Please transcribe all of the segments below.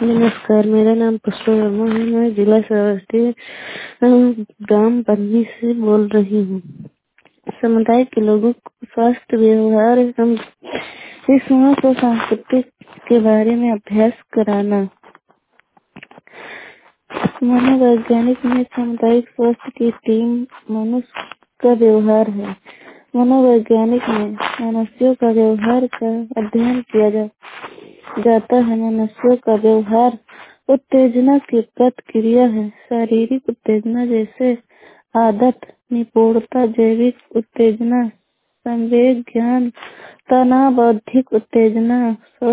नमस्कार, मेरा नाम पुष्पा वर्मा है। मैं जिला श्रावस्ती ग्राम बन्नी से बोल रही हूँ। समुदाय के लोगों को स्वास्थ्य व्यवहार एवं शिशुओं को सांस्कृतिक के बारे में अभ्यास कराना। मनोवैज्ञानिक में सामुदायिक स्वास्थ्य की टीम मनुष्य का व्यवहार है। मनोवैज्ञानिक में मनुष्यों का व्यवहार का अध्ययन किया जाता है। मनुष्यों का व्यवहार उत्तेजना की प्रतिक्रिया है। शारीरिक उत्तेजना जैसे आदत, निपुणता, जैविक उत्तेजना, संवेग, ज्ञान, तनाव, बौद्धिक उत्तेजना,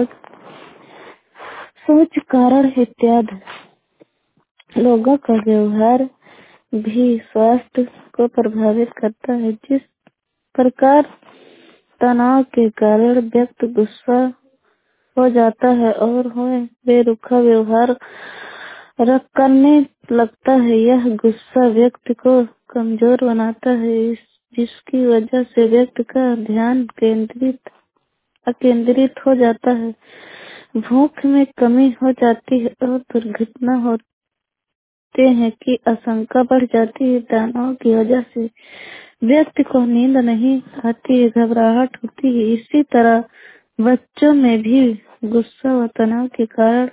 सोच कारण इत्यादि। लोगों का व्यवहार भी स्वास्थ्य को प्रभावित करता है। जिस प्रकार तनाव के कारण व्यक्ति गुस्सा हो जाता है और बेरुखा व्यवहार करने लगता है, यह गुस्सा व्यक्ति को कमजोर बनाता है, जिसकी वजह से व्यक्ति का ध्यान अकेंद्रित हो जाता है, भूख में कमी हो जाती है और दुर्घटना होते हैं की आशंका बढ़ जाती है। तनाव की वजह से व्यक्ति को नींद नहीं आती है, घबराहट होती है। इसी तरह बच्चों में भी गुस्सा व तनाव के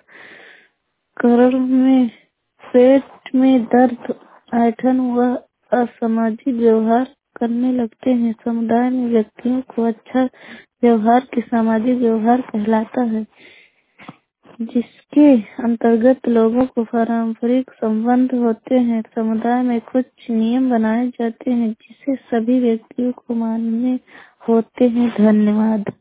कारण में पेट में दर्द, ऐंठन व असामाजिक व्यवहार करने लगते हैं। समुदाय में व्यक्तियों को अच्छा व्यवहार के सामाजिक व्यवहार कहलाता है, जिसके अंतर्गत लोगों को पारंपरिक संबंध होते हैं। समुदाय में कुछ नियम बनाए जाते हैं जिसे सभी व्यक्तियों को मानने होते हैं। धन्यवाद।